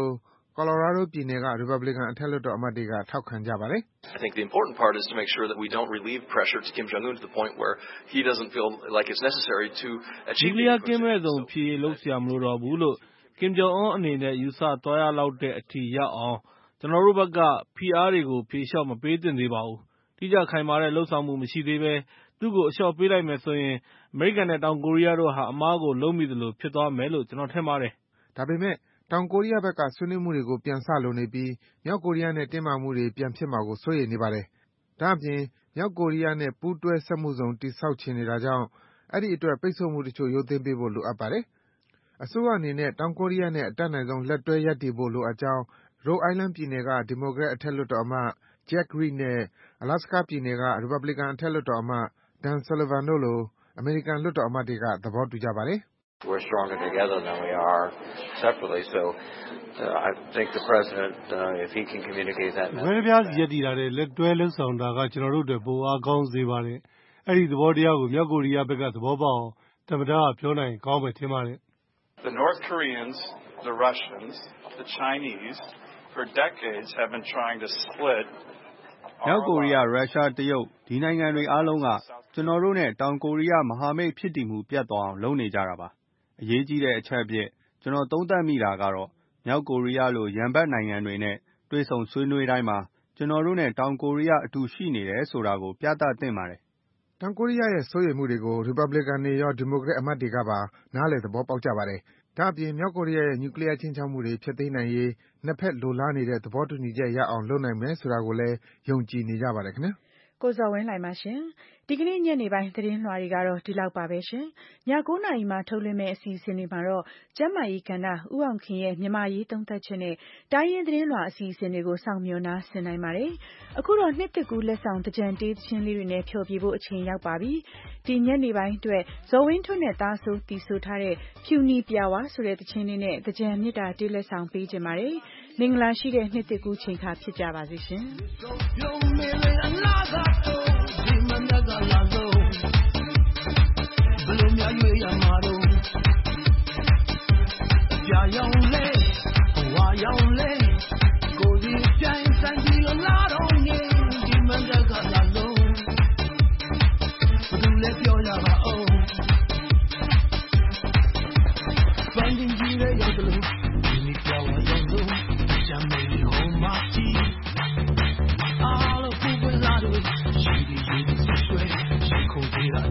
Colorado ပြည်နယ်က Republican အထက်လွှတ်တော်အမတ်တွေကထောက်ခံကြပါတယ်။ I think the important part is to make sure that we don't relieve pressure to Kim Jong Un to the point where he doesn't feel like it's necessary to achieve နျူကလီးယားကင်းမဲ့ဇုံဖြစ်ရေးလုပ်စရာမလိုတော့ဘူးလို့ Kim Jong Un အနေနဲ့ယူဆသွားရလောက်တဲ့အထိရောက်အောင်ကျွန်တော်တို့ဘက်ကဖိအားတွေကိုဖြေလျှော့မပေးသင့်သေးပါဘူး။တိကျခိုင်မာတဲ့လှုပ်ဆောင်မှုမရှိသေးဘဲသူ့ကိုအလျှော့ပေးလိုက်မယ်ဆိုရင်အမေရိကန်နဲ့တောင်ကိုရီးယားတို့ဟာအမားကိုလုံးမိသလိုဖြစ်သွားမယ်လို့ကျွန်တော်ထင်ပါတယ်။ဒါပေမဲ့တောင်ကိုရီးယားဘက်ကဆွေးနွေးမှုတွေကိုပြန်စလိုနေပြီးမြောက်ကိုရီးယားနဲ့တင်းမာမှုတွေပြန်ဖြစ်မှာကိုစိုးရိမ်နေပါတယ်။ဒါ့အပြင်မြောက်ကိုရီးယားနဲ့ပူးတွဲစက်မှုဇုံတည်ဆောက်ချင်နေတာကြောင့်အဲ့ဒီအတွက်ပိတ်ဆို့မှုတချို့ရုပ်သိမ်းပေးဖို့လိုအပ်ပါတယ်။အစိုးရအနေနဲ့တောင်ကိုရီးယားနဲ့အတတ်နိုင်ဆုံးလက်တွဲရပ်တည်ဖို့လိုအပ်ကြောင်း Rhode Island ပြည်နယ်က Democrat အထက်လွှတ်တော်အမတ် Jack Reed နဲ့ Alaska ပြည်နယ်က Republican အထက်လွှတ်တော်အမတ် Dan Sullivan တို့လိုအမေရိကန်လွှတ်တော်အမတ်တွေကသဘောတူကြပါတယ်။ We're stronger together than we are separately. So uh, I think the president, uh, if he can communicate that. ဘယ်ပြားစီရည်တည်တာတဲ့လက်တွဲလှုပ်ဆောင်တာကကျွန်တော်တို့အတွက်ပိုအားကောင်းစေပါတယ်။အဲ့ဒီသဘောတရားကိုမြောက်ကိုရီးယားဘက်ကသဘောပေါက်အောင်သမ္မတကပြောနိုင်ကောင်းပဲထင်ပါတယ်။ The North Koreans, the Russians, the Chinese for decades have been trying to split မြောက်ကိုရီးယားရုရှားတရုတ်ဒီနိုင်ငံတွေအားလုံးကကျွန်တော်တို့နဲ့တောင်ကိုရီးယားမဟာမိတ်ဖြစ်တည်မှုပြတ်သွားအောင်လုပ်နေကြတာပါအရေးကြီးတဲ့အချက်အဖြစ်ကျွန်တော်သုံးသပ်မိတာကတော့မြောက်ကိုရီးယားလိုရန်ဘက်နိုင်ငံတွေနဲ့တွေ့ဆုံဆွေးနွေးတိုင်းမှာကျွန်တော်တို့နဲ့တောင်ကိုရီးယားအတူရှိနေတယ်ဆိုတာကိုပြသသင့်ပါတယ်တောင်ကိုရီးယားရဲ့စိုးရိမ်မှုတွေကို Republican တွေရော Democrat အမတ်တွေကပါနားလည်သဘောပေါက်ကြပါတယ်။ဒါ့အပြင်မြောက်ကိုရီးယားရဲ့နျူကလီးယားခြိမ်းခြောက်မှုတွေဖျက်သိမ်းနိုင်ရေးနှစ်ဖက်လိုလားနေတဲ့သဘောတူညီချက်ရအောင်လုပ်နိုင်မယ်ဆိုတာကိုလည်းယုံကြည်နေကြပါတယ်ခင်ဗျာ။ကိုဇော်ဝင်းလှိုင်ပါရှင်။ဒီကနေ့ညနေပိုင်းသတင်းလွှာတွေကတော့ဒီလောက်ပါပဲရှင်။ည၉နာရီမှထုတ်လွှင့်မယ့်အစီအစဉ်တွေမှာတော့ကျန်းမာရေးကဏ္ဍဦးအောင်ခင်ရဲ့မြန်မာရေးသုံးသပ်ချက်နဲ့တိုင်းရင်းသတင်းလွှာအစီအစဉ်တွေကိုစောင့်မျှော်နားဆင်နိုင်ပါတယ်။အခုတော့နှစ်သက်ကူးလက်ဆောင်တကြံတေးချင်းလေးတွေနဲ့ဖျော်ဖြေဖို့အချိန်ရောက်ပါပြီ။ဒီညနေပိုင်းအတွက်ဇော်ဝင်းထွန်းနဲ့သားဆိုးတီဆိုထားတဲ့ဖြူနီပြဝါဆိုတဲ့တခြင်းလေးနဲ့တကြံမြစ်တာတေးလက်ဆောင်ပေးခြင်းပါတယ်။မင်္ဂလာရှိတဲ့နှစ်သက်ကူးချိန်ခါဖြစ်ကြပါစေရှင်။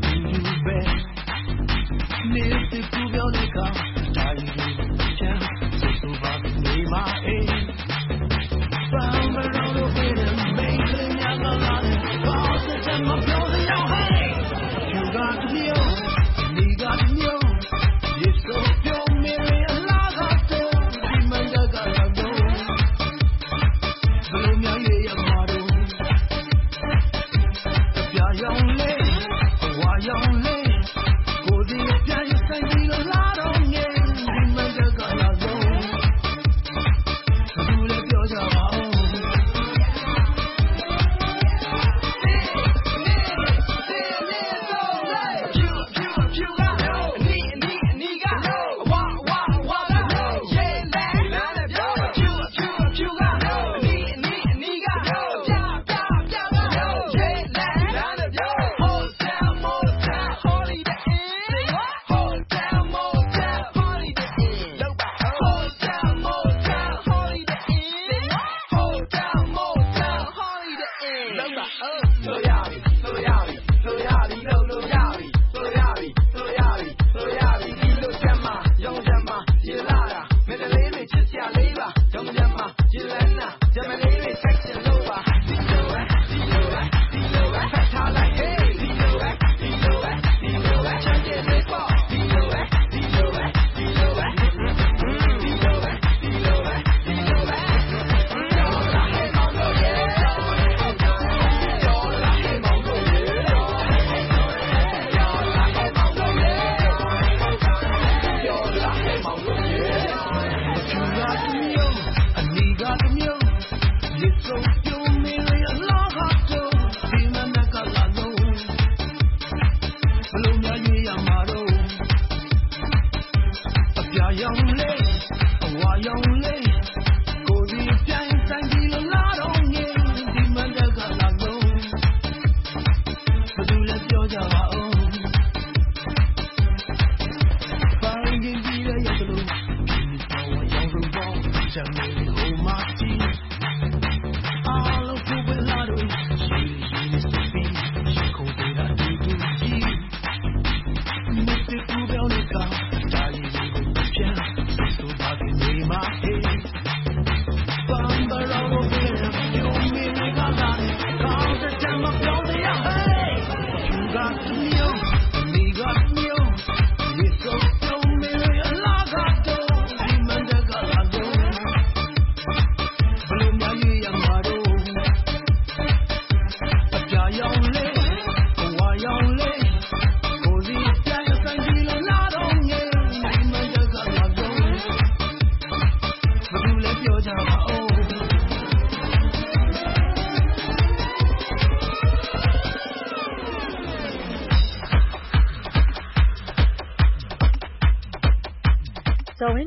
Mister Kubyoneka, Tari Chan.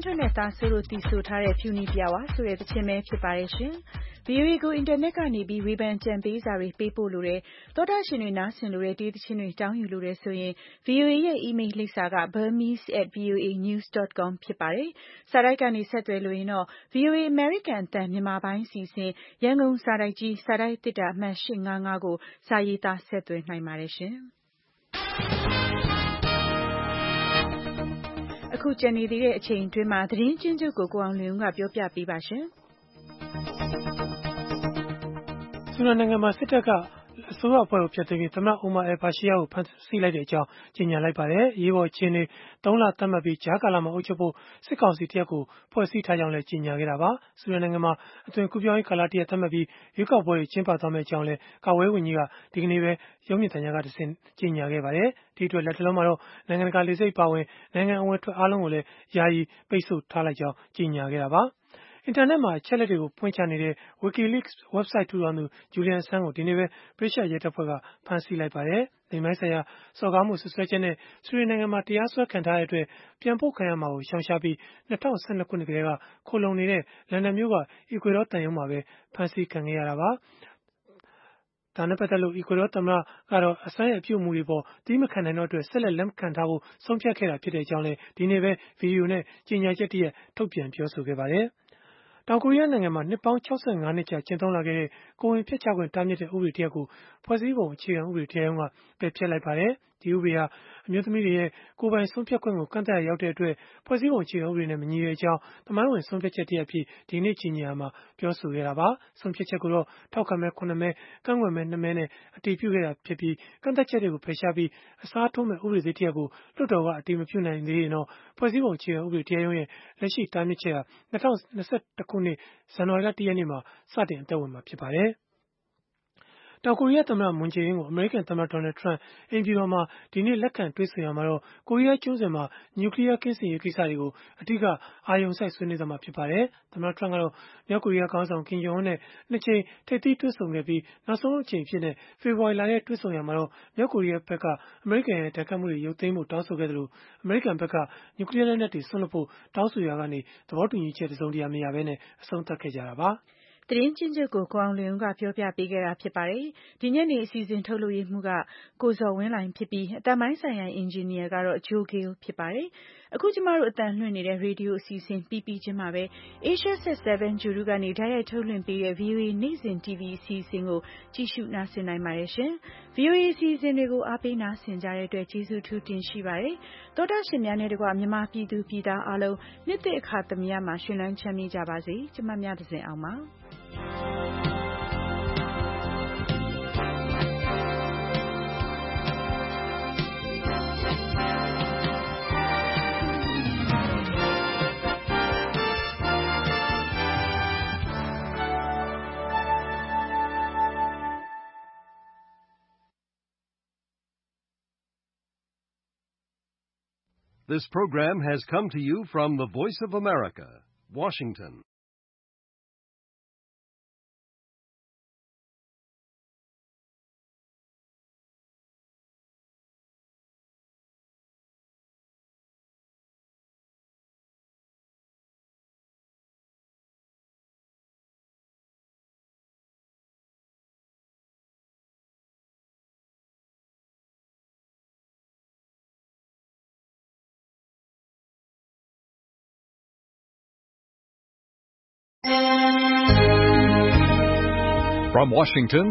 ထွန်းနဲ့သားဆိုးလို့တီဆိုထားတဲ့ဖြူနီပြဝါဆိုတဲ့သချင်းပဲဖြစ်ပါတယ်ရှင်။ ဗွီအိုအေကိုအင်တာနက်ကနေပြီးဝေဖန်ကြံပေးစာတွေပေးပို့လို့တယ်။သောတာရှင်တွေနားဆင်လို့တဲ့ဒီသချင်းတွေတောင်းယူလို့တယ်ဆိုရင် ဗွီအိုအေ ရဲ့ email လိပ်စာက burmese at voa news dot com ဖြစ်ပါတယ်။စာတိုက်ကနေဆက်သွယ်လို့ရင်တော့ ဗွီအိုအေအမေရိကန်အသံမြန်မာပိုင်းအစီအစဉ်ရန်ကုန်စာတိုက်ကြီးစာတိုက်တစ်တာအမှတ်၈၅၅ကိုစာရေးသားဆက်သွယ်နိုင်ပါတယ်ရှင်။အခုကြံနေသေးတဲ့အချိန်အတွင်းမှာသတင်းချင်းချုပ်ကိုကိုအောင်လွင်ဦးကပြောပြပေးပါရှင်။ဆူဒန်နိုင်ငံမှာစစ်တပ်ကအစိုးရအဖွဲ့ကိုဖျက်သိမ်းပြီးသမ္မတအိုမာအယ်ဘာရှီယာကိုဖမ်းဆီးလိုက်တဲ့အကြောင်းကြေညာလိုက်ပါတယ်။ရေးပေါ်အခြေအနေသုံးလသတ်မှတ်ပြီးကြားကာလမှာအုပ်ချုပ်ဖို့စစ်ကောင်စီတရက်ကိုဖွဲ့စည်းထားကြောင်းလည်းကြေညာခဲ့တာပါ။ဆူဒန်နိုင်ငံမှာအသွင်ကူးပြောင်းရေးကာလတရက်သတ်မှတ်ပြီးရွေးကောက်ပွဲတွေကျင်းပသွားမယ့်အကြောင်းလည်းကာကွယ်ရေးဝန်ကြီးကဒီကနေ့ပဲရုပ်မြင်သံကြားကတဆင့်ကြေညာခဲ့ပါတယ်။ဒီအတွက်လက်တလုံးမှာတော့နိုင်ငံတကာလေဆိပ်ပါဝင်နိုင်ငံအဝင်ထွက်အားလုံးကိုလည်းယာယီပိတ်ဆို့ထားလိုက်ကြောင်းကြေညာခဲ့တာပါ။အင်တာနက်မှာအချက်အလက်တွေကိုဖွင့်ချနေတဲ့ WikiLeaks website ထူထောင်သူ Julian Assange ကိုဒီနေ့ပဲဗြိတိသျှရဲတပ်ဖွဲ့ကဖမ်းဆီးလိုက်ပါတယ်။လိင်ပိုင်းဆိုင်ရာစော်ကားမှုစွပ်စွဲချက်နဲ့ဆွီဒင်နိုင်ငံမှာတရားစွဲခံထားရတဲ့အတွက်ပြန်ပို့ခံရမှာကိုရှောင်ရှားပြီး၂၀၁၂ခုနှစ်ကတည်းကခိုလှုံနေတဲ့လန်ဒန်မြို့ကအီကွေဒေါသံရုံးမှာပဲဖမ်းဆီးခံခဲ့ရတာပါ။ဒါနဲ့ပတ်သက်လို့အီကွေဒေါသမ္မတကတော့အဆန်းရဲ့အပြုအမူတွေပေါ်သီးမခံနိုင်တော့အတွက်ဆက်လက်လက်မခံထားဖို့ဆုံးဖြတ်ခဲ့တာဖြစ်ကြောင်းလည်းဒီနေ့ပဲဗီဒီယိုနဲ့ကြေညာချက်တရက်ထုတ်ပြန်ပြောဆိုခဲ့ပါတယ်။တောင်ကိုရီးယားနိုင်ငံမှာနှစ်ပေါင်း၆၅နှစ်ကြာကျင့်သုံးလာခဲ့တဲ့ကိုယ်ဝန်ဖျက်ချခွင့်တားမြစ်တဲ့ဥပဒေတရပ်ကိုဖွဲ့စည်းပုံအခြေခံဥပဒေတရားရုံးကပယ်ဖျက်လိုက်ပါတယ်။ဒီဥပဒေဟာအမျိုးသမီးတွေရဲ့ကိုယ်ပိုင်ဆုံးဖြတ်ခွင့်ကိုကန့်သတ်ရရောက်တဲ့အတွက်ဖွဲ့စည်းပုံအခြေခံဥပဒေနဲ့မညီတဲ့အကြောင်းသမိုင်းဝင်ဆုံးဖြတ်ချက်တရပ်ဖြစ်ဒီနေ့ကြေညာမှာပြောဆိုခဲ့တာပါ။ဆုံးဖြတ်ချက်ကိုတော့ထောက်ခံမဲခုနှစ်မဲကန့်ကွက်မဲနှစ်မဲနဲ့အတည်ပြုခဲ့တာဖြစ်ပြီးကန့်သတ်ချက်တွေကိုဖယ်ရှားပြီးအစားထိုးမဲ့ဥပဒေသစ်တရပ်ကိုလွှတ်တော်ကအတည်မပြုနိုင်သေးရင်တော့ဖွဲ့စည်းပုံအခြေခံဥပဒေတရားရုံးရဲ့လက်ရှိတားမြစ်ချက်ဟာ၂၀၂၁ခုနှစ်ဇန်နဝါရီလတရက်နေ့မှာစတင်အသက်ဝင်မှာဖြစ်ပါတယ်။တောင်ကိုရီးယားသမ္မတမွန်ဂျေအင်းကိုအမေရိကန်သမ္မတဒေါ်နယ်ထရန့်အိမ်ဖြူတော်မှာဒီနေ့လက်ခံတွေ့ဆုံရာမှာတော့ကိုရီးယားကျွန်းဆွယ်မှာနျူကလ িয়ার ကင်းစင်ရေးကိစ္စတွေကိုအဓိကအာရုံစိုက်ဆွေးနွေးသွားမှာဖြစ်ပါတယ်။သမ္မတထရန့်ကတော့မြောက်ကိုရီးယားခေါင်းဆောင်ကင်ဂျုံအွန်းနဲ့နှစ်ကြိမ်ထိပ်သီးတွေ့ဆုံခဲ့ပြီးနောက်ဆုံးအကြိမ်ဖြစ်တဲ့ဖေဖော်ဝါရီလထဲတွေ့ဆုံရာမှာတော့မြောက်ကိုရီးယားဘက်ကအမေရိကန်ရဲ့ဒဏ်ခတ်မှုတွေရုပ်သိမ်းဖို့တောင်းဆိုခဲ့သလိုအမေရိကန်ဘက်ကနျူကလ িয়ার လက်နက်တွေဆွန့်လွတ်ဖို့တောင်းဆိုရာကနေသဘောတူညီချက်တစုံတရာမရဘဲနဲ့အဆုံးသတ်ခဲ့ကြတာပါ။သတင်းချင်းချုပ်ကိုကိုအောင်လွင်ဦးကပြောပြပေးခဲ့တာဖြစ်ပါတယ်။ဒီညနေအစီအစဉ်ထုတ်လုပ်ရေးမှူးကကိုဇော်ဝင်းလိုင်ဖြစ်ပြီးအတမိုင်းဆိုင်ရာအင်ဂျင်နီယာကတော့ဂျိုဂေးဖြစ်ပါတယ်။အခုကျမတို့အတန်လွှင့်နေတဲ့ရေဒီယိုအစီအစဉ်ပြီးပြီးချင်းမှာပဲ Asia Set 7 ဂြိုဟ်တုကနေတိုက်ရိုက်ထုတ်လွှင့်ပေးတဲ့ ဗွီအိုအေနေ့စဉ် တီဗီအစီအစဉ်ကိုကြည့်ရှုနားဆင်နိုင်ပါတယ်ရှင်။ ဗွီအိုအေအစီအစဉ်တွေကိုအားပေးနားဆင်ကြတဲ့အတွက်ကျေးဇူးထူးတင်ရှိပါတယ်။သောတာရှင်များနဲ့တကွမြန်မာပြည်သူပြည်သားအားလုံးနှစ်သစ်အခါသမယမှာရှင်လန်းချမ်းမြေ့ကြပါစေ။ကျမမြတ်စဉ်အောင်ပါ This program has come to you from the Voice of America, Washington. From Washington,